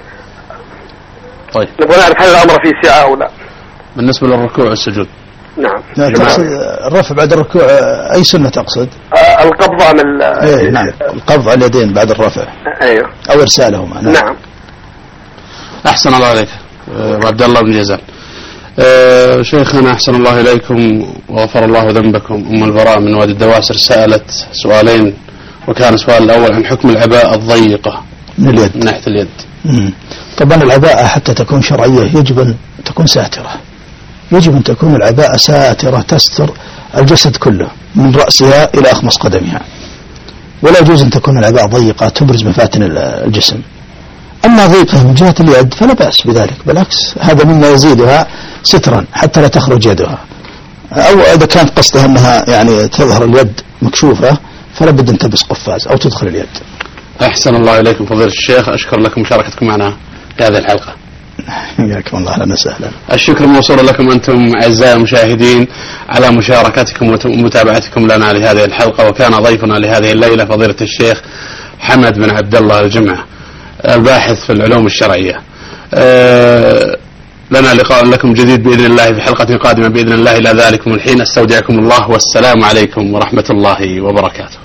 طيب، نبغى نعرف هل الأمر فيه سعة أو لا. بالنسبة للركوع والسجود. نعم. لا تقصد الرفع بعد الركوع أي سنة تقصد؟ آه، القبض عن ال- إيه نعم، القبض على اليدين بعد الرفع أيوه. أو إرسالهما. نعم, نعم. أحسن الله عليك أه عبد الله بن جزال. أه شيخنا أحسن الله إليكم وغفر الله ذنبكم. أم البراء من وادي الدواسر سألت سؤالين، وكان السؤال الأول عن حكم العباءة الضيقة من اليد، من ناحية اليد. مم. طبعا العباءة حتى تكون شرعية يجب أن تكون ساترة، يجب أن تكون العباءة ساترة تستر الجسد كله من رأسها إلى أخمص قدمها، ولا يجوز أن تكون العباءة ضيقة تبرز مفاتن الجسم. أما ضيقة من جهة اليد فلا بأس بذلك، بالعكس هذا مما يزيدها سترا حتى لا تخرج يدها، أو إذا كانت قصدها أنها يعني تظهر اليد مكشوفة فلا بد أن تلبس قفاز أو تدخل اليد. أحسن الله إليكم فضيلة الشيخ، أشكر لكم مشاركتكم معنا في هذه الحلقة. حياكم الله، أهلا وسهلا. الشكر موصول لكم أنتم أعزائي المشاهدين على مشاركتكم ومتابعتكم لنا لهذه الحلقة. وكان ضيفنا لهذه الليلة فضيلة الشيخ حمد بن عبد الله الجمعة، الباحث في العلوم الشرعية. أه لنا لقاء لكم جديد بإذن الله في حلقة قادمة بإذن الله. إلى ذلكم الحين أستودعكم الله، والسلام عليكم ورحمة الله وبركاته.